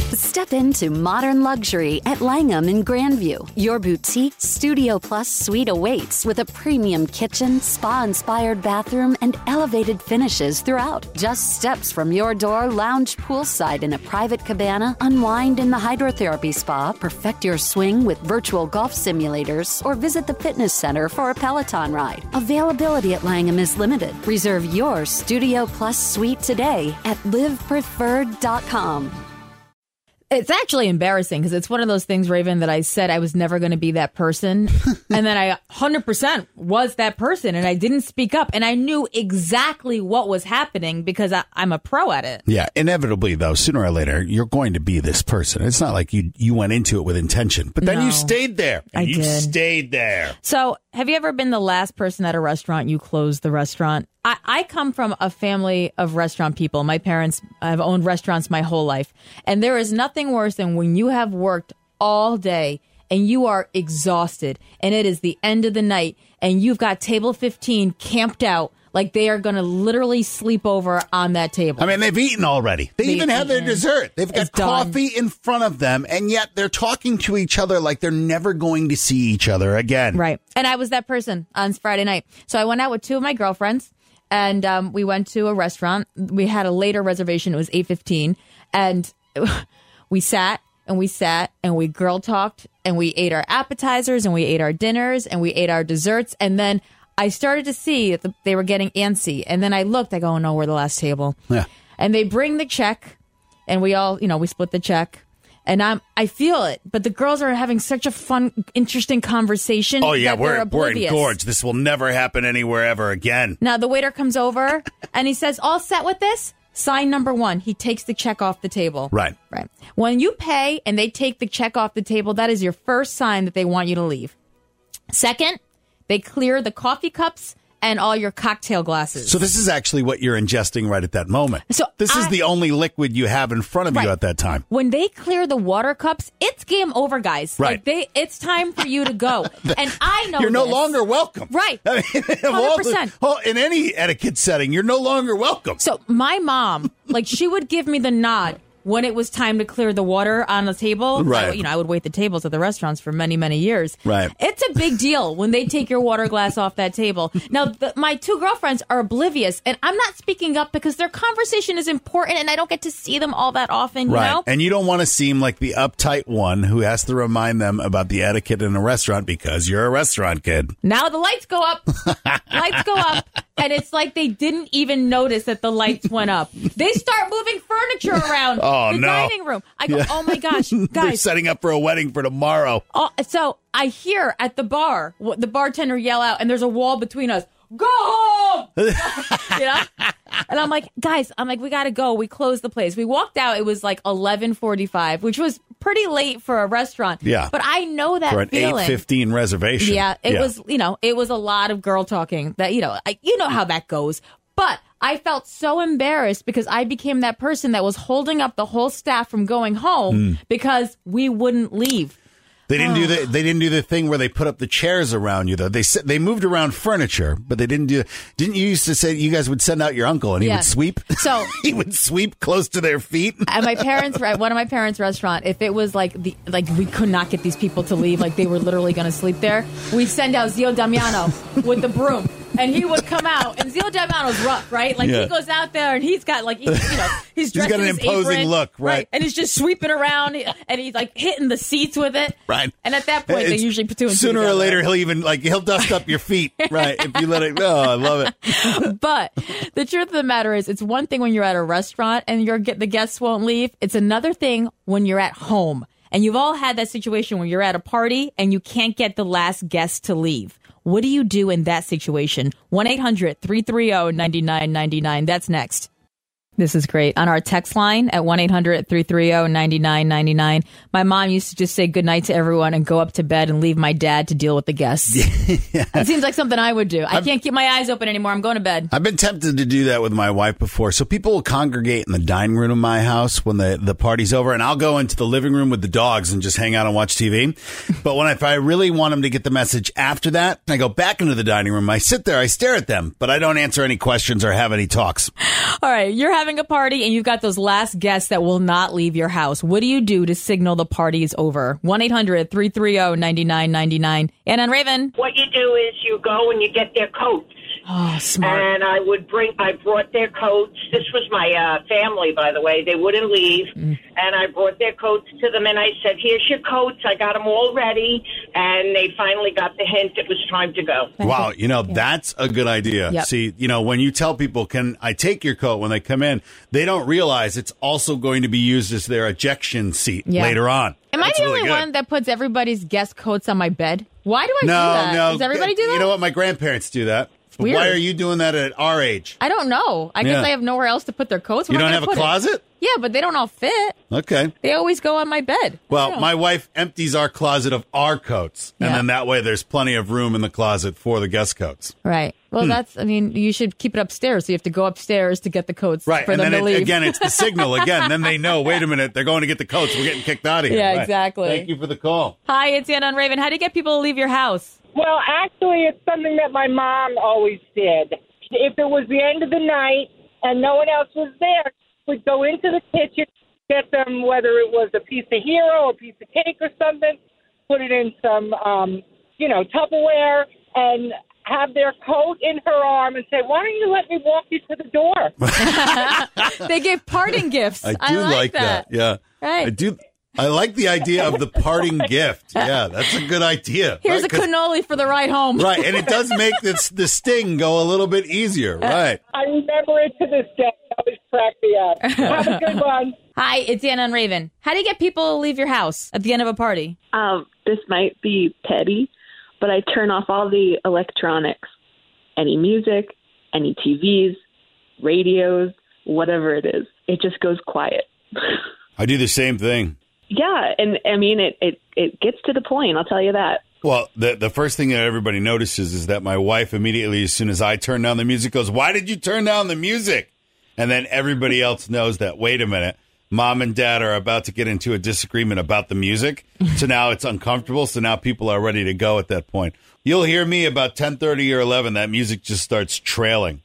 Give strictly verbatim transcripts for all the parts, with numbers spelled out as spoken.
Step into modern luxury at Langham in Grandview. Your boutique Studio Plus suite awaits with a premium kitchen, spa-inspired bathroom, and elevated finishes throughout. Just steps from your door, lounge poolside in a private cabana, unwind in the hydrotherapy spa, perfect your swing with virtual golf simulators, or visit the fitness center for a Peloton ride. Availability at Langham is limited. Reserve your Studio Plus suite today at live preferred dot com. It's actually embarrassing because it's one of those things, Raven, that I said I was never going to be that person. And then I one hundred percent was that person and I didn't speak up. And I knew exactly what was happening because I, I'm a pro at it. Yeah, inevitably, though, sooner or later, you're going to be this person. It's not like you you went into it with intention, but then No. you stayed there. And I you did. stayed there. So have you ever been the last person at a restaurant? You closed the restaurant. I, I come from a family of restaurant people. My parents have owned restaurants my whole life. And there is nothing worse than when you have worked all day and you are exhausted and it is the end of the night and you've got table fifteen camped out like they are going to literally sleep over on that table. I mean, they've eaten already. They They've even have their eaten. dessert. They've got It's done. coffee in front of them, and yet they're talking to each other like they're never going to see each other again. Right. And I was that person on Friday night. So I went out with two of my girlfriends and um, we went to a restaurant. We had a later reservation. It was eight fifteen. And we sat and we sat and we girl talked and we ate our appetizers and we ate our dinners and we ate our desserts. And then I started to see that the, they were getting antsy. And then I looked, I go, oh no, we're the last table. Yeah. And they bring the check and we all, you know, we split the check. And I'm, I feel it, but the girls are having such a fun, interesting conversation. Oh, yeah, that they're we're, we're oblivious. engorged. This will never happen anywhere ever again. Now, the waiter comes over and he says, all set with this? Sign number one. He takes the check off the table. Right. Right. When you pay and they take the check off the table, that is your first sign that they want you to leave. Second, they clear the coffee cups and all your cocktail glasses. So this is actually what you're ingesting right at that moment. So this is I- the only liquid you have in front of Right. you at that time. When they clear the water cups, it's game over, guys. Right. Like they, it's time for you to go. And I know You're no this. longer welcome. Right. I mean, of all the- one hundred percent. well, in any etiquette setting, you're no longer welcome. So my mom, like, she would give me the nod when it was time to clear the water on the table. Right. I, you know, I would wait the tables at the restaurants for many, many years. Right. It's a big deal when they take your water glass off that table. Now, the, my two girlfriends are oblivious, and I'm not speaking up because their conversation is important, and I don't get to see them all that often, you Right. know? And you don't want to seem like the uptight one who has to remind them about the etiquette in a restaurant because you're a restaurant kid. Now the lights go up. Lights go up. And it's like they didn't even notice that the lights went up. They start moving furniture around Oh, the no. dining room. I go, oh my gosh, They're guys. setting up for a wedding for tomorrow. Oh, so I hear at the bar wh- the bartender yell out, and there's a wall between us. Go home! You know? And I'm like, guys, I'm like, we got to go. We closed the place. We walked out. It was like eleven forty-five, which was pretty late for a restaurant. Yeah. But I know that For an feeling. eight fifteen reservation. Yeah, it was, you know, it was a lot of girl talking that, you know, I, you know how that goes. But I felt so embarrassed because I became that person that was holding up the whole staff from going home Mm. because we wouldn't leave. They didn't do the they didn't do the thing where they put up the chairs around you though. They s- they moved around furniture, but they didn't do. Didn't you used to say you guys would send out your uncle and he Yeah. would sweep? So- he would sweep close to their feet. At my parents, at one of my parents' restaurant, if it was like the like we could not get these people to leave, like they were literally going to sleep there, we'd send out Zio Damiano with the broom, and he would come out. And Zio Damiano's rough, right? Like Yeah. he goes out there and he's got like he, you know he's dressed got in an his imposing apron, look, right. And he's just sweeping around, and he's like hitting the seats with it, Right. And at that point, they It's- usually put two and two sooner or together. later he'll even like he'll dust up your feet, right? If you let it. Oh, I love it. But the truth of the matter is, it's one thing when you're at a restaurant and you're the guests won't leave. It's another thing when you're at home. And you've all had that situation where you're at a party and you can't get the last guest to leave. What do you do in that situation? one eight hundred three three zero nine nine nine nine. That's next. This is great. On our text line at one eight hundred three three zero nine nine nine nine, my mom used to just say goodnight to everyone and go up to bed and leave my dad to deal with the guests. Yeah. It seems like something I would do. I I'm, can't keep my eyes open anymore. I'm going to bed. I've been tempted to do that with my wife before. So people will congregate in the dining room of my house when the, the party's over, and I'll go into the living room with the dogs and just hang out and watch T V. But when I, if I really want them to get the message after that, I go back into the dining room. I sit there, I stare at them, but I don't answer any questions or have any talks. All right. You're having having a party and you've got those last guests that will not leave your house. What do you do to signal the party is over? one eight hundred three three zero nine nine nine nine. And on Raven. What you do is you go and you get their coats. Oh, smart. And I would bring, I brought their coats. This was my uh, family, by the way. They wouldn't leave. Mm. And I brought their coats to them, and I said, here's your coats. I got them all ready. And they finally got the hint it was time to go. Wow, you know, yeah. that's a good idea. Yep. See, you know, when you tell people, can I take your coat when they come in, they don't realize it's also going to be used as their ejection seat yeah. later on. Am That's I the really only good. one that puts everybody's guest coats on my bed? Why do I no, do that? No, Does everybody do that? You know what? My grandparents do that. Weird. Why are you doing that at our age? I don't know. I yeah. guess I have nowhere else to put their coats. Where you don't have a closet? It? Yeah, but they don't all fit. Okay. They always go on my bed. Well, my wife empties our closet of our coats, and yeah. then that way there's plenty of room in the closet for the guest coats. Right. Well, hmm. that's, I mean, you should keep it upstairs, so you have to go upstairs to get the coats right. for and them then to it, leave. Again, it's the signal. Again, then they know, wait a minute, they're going to get the coats. We're getting kicked out of here. Yeah, right. exactly. Thank you for the call. Hi, it's Ann on Raven. How do you get people to leave your house? Well, actually, it's something that my mom always did. If it was the end of the night and no one else was there, we'd go into the kitchen, get them, whether it was a piece of Hero, a piece of cake or something, put it in some, um, you know, Tupperware, and have their coat in her arm and say, why don't you let me walk you to the door? They give parting gifts. I do I like, like that. that. Yeah. Right. I do. I like the idea of the parting gift. Yeah, that's a good idea. Here's right? a cannoli for the ride home. Right, and it does make this, the sting go a little bit easier. Right. I remember it to this day. That always cracked me up. Have a good one. Hi, it's Ann on Raven. How do you get people to leave your house at the end of a party? Um, this might be petty, but I turn off all the electronics. Any music, any T Vs, radios, whatever it is. It just goes quiet. I do the same thing. Yeah, and I mean, it, it, it gets to the point, I'll tell you that. Well, the the first thing that everybody notices is that my wife immediately, as soon as I turn down the music, goes, why did you turn down the music? And then everybody else knows that, wait a minute, mom and dad are about to get into a disagreement about the music. So now it's uncomfortable. So now people are ready to go at that point. You'll hear me about ten thirty or eleven, that music just starts trailing.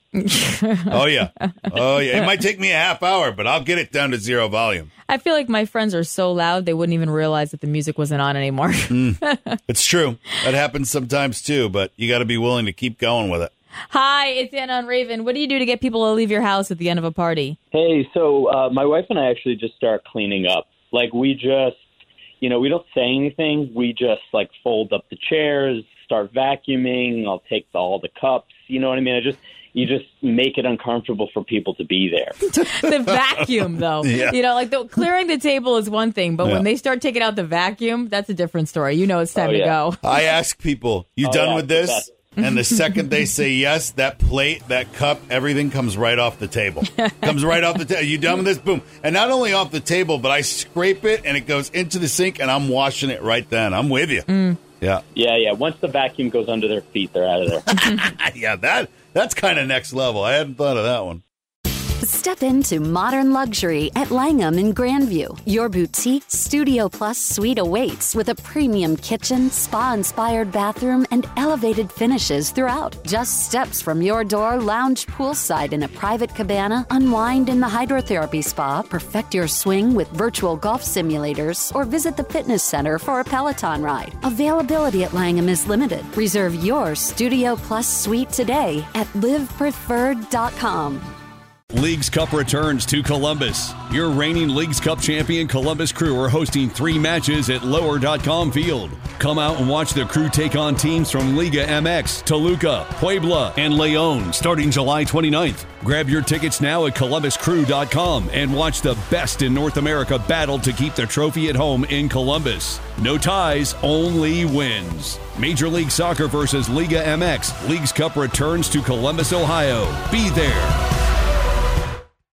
Oh, yeah. Oh, yeah. It might take me a half hour, but I'll get it down to zero volume. I feel like my friends are so loud, they wouldn't even realize that the music wasn't on anymore. mm. It's true. That happens sometimes, too, but you got to be willing to keep going with it. Hi, it's Ann on Raven. What do you do to get people to leave your house at the end of a party? Hey, so uh, my wife and I actually just start cleaning up. Like, we just, you know, we don't say anything. We just, like, fold up the chairs, start vacuuming. I'll take the, all the cups. You know what I mean? I just... You just make it uncomfortable for people to be there. The vacuum, though. Yeah. You know, like the, clearing the table is one thing, but yeah. when they start taking out the vacuum, that's a different story. You know it's time oh, yeah. to go. I ask people, you oh, done yeah, with this? And the second they say yes, that plate, that cup, everything comes right off the table. Comes right off the table. You done with this? Boom. And not only off the table, but I scrape it and it goes into the sink and I'm washing it right then. I'm with you. Mm. Yeah. Yeah, yeah. Once the vacuum goes under their feet, they're out of there. Yeah, that that's kind of next level. I hadn't thought of that one. Step into modern luxury at Langham in Grandview. Your boutique Studio Plus suite awaits with a premium kitchen, spa-inspired bathroom, and elevated finishes throughout. Just steps from your door, lounge poolside in a private cabana, unwind in the hydrotherapy spa, perfect your swing with virtual golf simulators, or visit the fitness center for a Peloton ride. Availability at Langham is limited. Reserve your Studio Plus suite today at live preferred dot com. Leagues Cup returns to Columbus. Your reigning Leagues Cup champion Columbus Crew are hosting three matches at lower dot com field. Come out and watch the Crew take on teams from Liga M X, Toluca, Puebla, and Leon starting July twenty-ninth. Grab your tickets now at columbus crew dot com and watch the best in North America battle to keep the trophy at home in Columbus. No ties, only wins. Major League Soccer versus Liga M X. Leagues Cup returns to Columbus, Ohio. Be there.